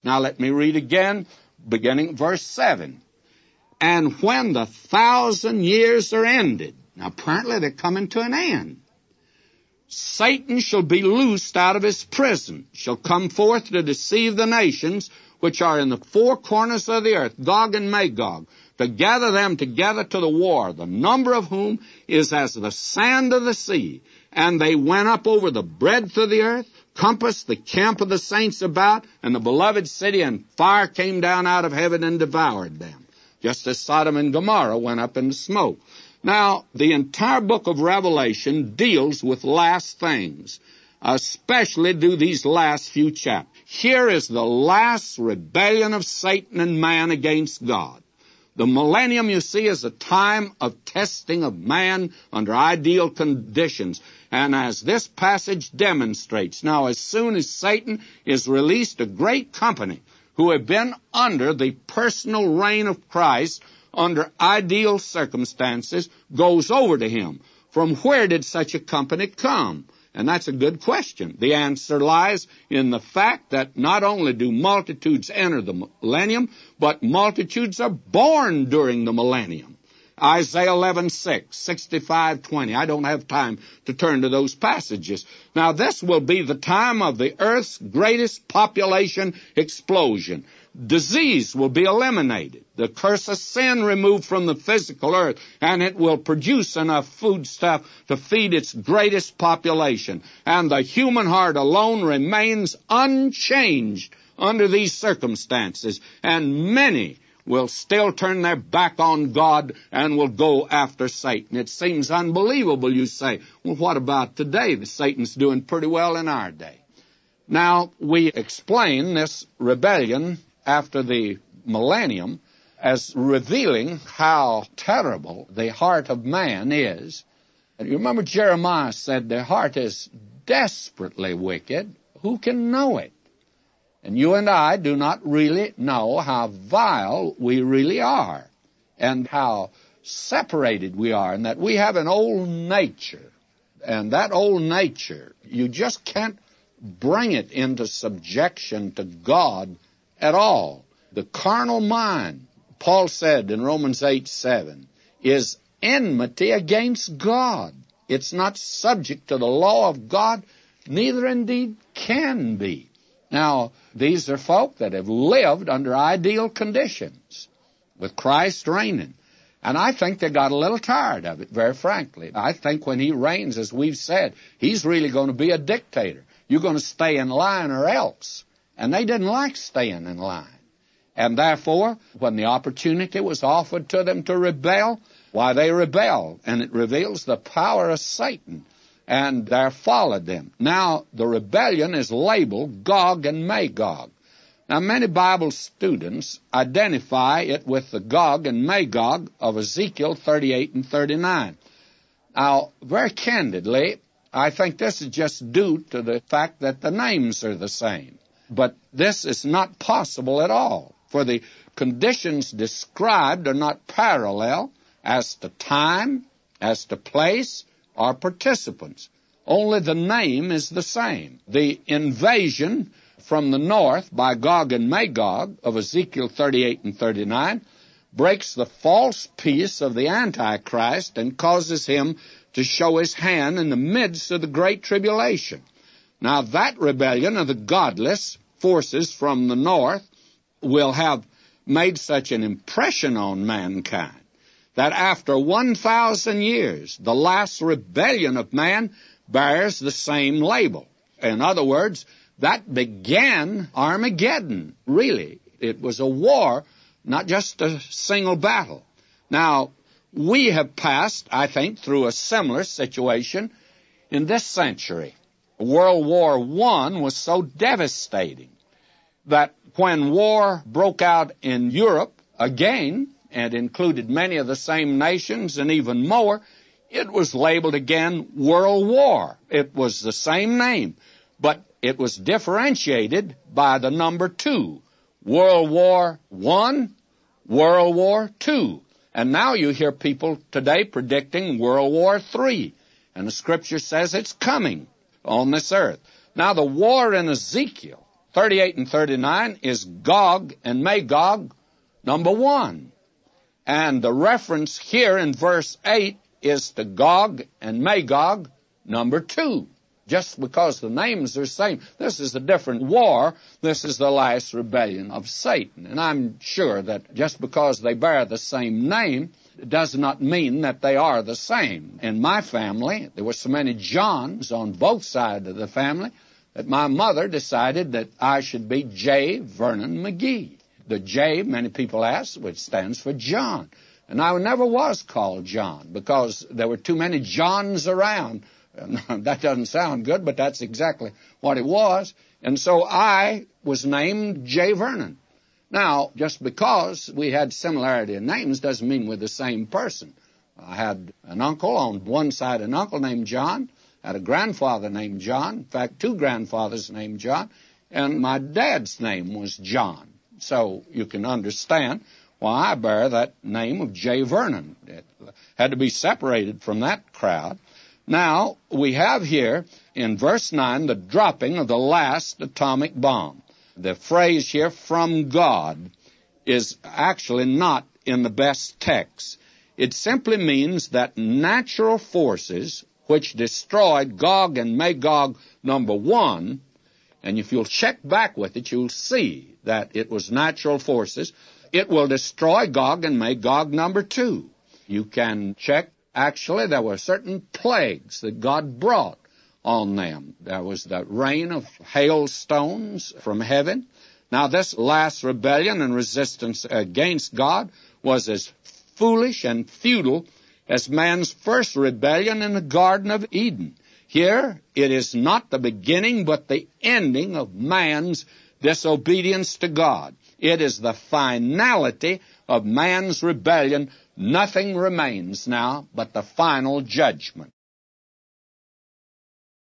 Now let me read again, beginning verse 7. And when the 1,000 years are ended, now apparently they're coming to an end, Satan shall be loosed out of his prison, shall come forth to deceive the nations which are in the four corners of the earth, Gog and Magog, to gather them together to the war, the number of whom is as the sand of the sea. And they went up over the breadth of the earth, compassed the camp of the saints about, and the beloved city, and fire came down out of heaven and devoured them, just as Sodom and Gomorrah went up into smoke. Now, the entire book of Revelation deals with last things, especially do these last few chapters. Here is the last rebellion of Satan and man against God. The millennium, you see, is a time of testing of man under ideal conditions. And as this passage demonstrates, now as soon as Satan is released, a great company who have been under the personal reign of Christ under ideal circumstances goes over to him. From where did such a company come? And that's a good question. The answer lies in the fact that not only do multitudes enter the millennium, but multitudes are born during the millennium. Isaiah 11:6, 65:20. I don't have time to turn to those passages. Now, this will be the time of the earth's greatest population explosion. Disease will be eliminated, the curse of sin removed from the physical earth, and it will produce enough foodstuff to feed its greatest population. And the human heart alone remains unchanged under these circumstances, and many will still turn their back on God and will go after Satan. It seems unbelievable, you say. Well, what about today? Satan's doing pretty well in our day. Now, we explain this rebellion after the millennium as revealing how terrible the heart of man is. And you remember Jeremiah said, the heart is desperately wicked. Who can know it? And you and I do not really know how vile we really are and how separated we are, and that we have an old nature. And that old nature, you just can't bring it into subjection to God at all. The carnal mind, Paul said in Romans 8:7, is enmity against God. It's not subject to the law of God, neither indeed can be. Now, these are folk that have lived under ideal conditions with Christ reigning. And I think they got a little tired of it, very frankly. I think when he reigns, as we've said, he's really going to be a dictator. You're going to stay in line or else. And they didn't like staying in line. And therefore, when the opportunity was offered to them to rebel, why, they rebelled. And it reveals the power of Satan. And there followed them. Now, the rebellion is labeled Gog and Magog. Now, many Bible students identify it with the Gog and Magog of Ezekiel 38 and 39. Now, very candidly, I think this is just due to the fact that the names are the same. But this is not possible at all, for the conditions described are not parallel as to time, as to place, or participants. Only the name is the same. The invasion from the north by Gog and Magog of Ezekiel 38 and 39 breaks the false peace of the Antichrist and causes him to show his hand in the midst of the great tribulation. Now, that rebellion of the godless forces from the north will have made such an impression on mankind that after 1,000 years, the last rebellion of man bears the same label. In other words, that began Armageddon, really. It was a war, not just a single battle. Now, we have passed, I think, through a similar situation in this century. World War I was so devastating that when war broke out in Europe again, and included many of the same nations and even more, it was labeled again World War. It was the same name, but it was differentiated by the number 2. World War I, World War II. And now you hear people today predicting World War III. And the Scripture says it's coming on this earth. Now, the war in Ezekiel 38 and 39 is Gog and Magog, number 1. And the reference here in verse 8 is to Gog and Magog, number 2. Just because the names are the same. This is a different war. This is the last rebellion of Satan. And I'm sure that just because they bear the same name does not mean that they are the same. In my family, there were so many Johns on both sides of the family that my mother decided that I should be J. Vernon McGee. The J, many people ask, which stands for John. And I never was called John because there were too many Johns around. That doesn't sound good, but that's exactly what it was. And so I was named J. Vernon. Now, just because we had similarity in names doesn't mean we're the same person. I had an uncle on one side, an uncle named John, had a grandfather named John, in fact, 2 grandfathers named John, and my dad's name was John. So you can understand why I bear that name of J. Vernon. It had to be separated from that crowd. Now, we have here in verse 9 the dropping of the last atomic bomb. The phrase here, from God, is actually not in the best text. It simply means that natural forces which destroyed Gog and Magog, number 1, and if you'll check back with it, you'll see that it was natural forces. It will destroy Gog and Magog, number 2. You can check. Actually, there were certain plagues that God brought on them. There was the rain of hailstones from heaven. Now, this last rebellion and resistance against God was as foolish and futile as man's first rebellion in the Garden of Eden. Here, it is not the beginning but the ending of man's disobedience to God. It is the finality of man's rebellion. Nothing remains now but the final judgment.